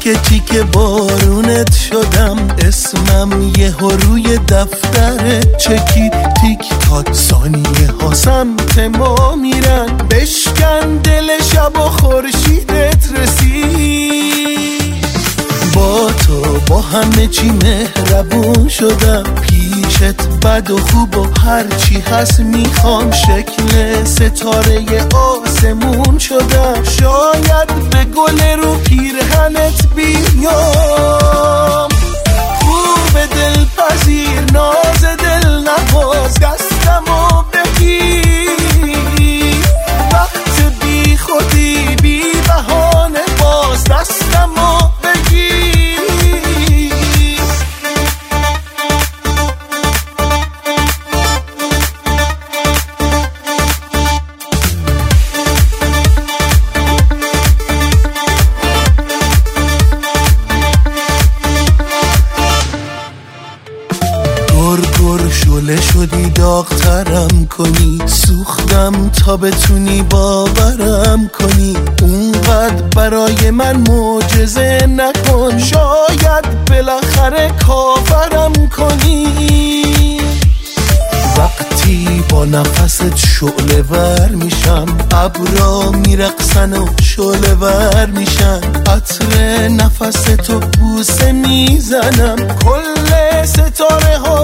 تیکه تیکه بارونت شدم، اسمم یه روی دفتر چکی تیک تاک، ثانیه ها سمت ما میرن، بشکن دل شب و خورشیدت رسید. با تو با همه چی مهربون شدم، پیشت بد و خوب و هرچی هست میخوام، شکل ستاره آسمون شدم، شاید به گل رو پیرهنت بیام. خوب دلپذیر ناز دل نواز، دستمو بگیر، وقت بی خودی بی بهانه باز، دستمو بگیر. شله شدی داغترم کنی، سوختم تا بتونی باورم کنی، اونقدر برای من معجزه نکن، شاید بالاخره کافرم کنی. وقتی با نفست شعله ور میشم، ابرا میرقصن و شعله ور میشن، عطر نفستو بوسه میزنم، کل ستاره ها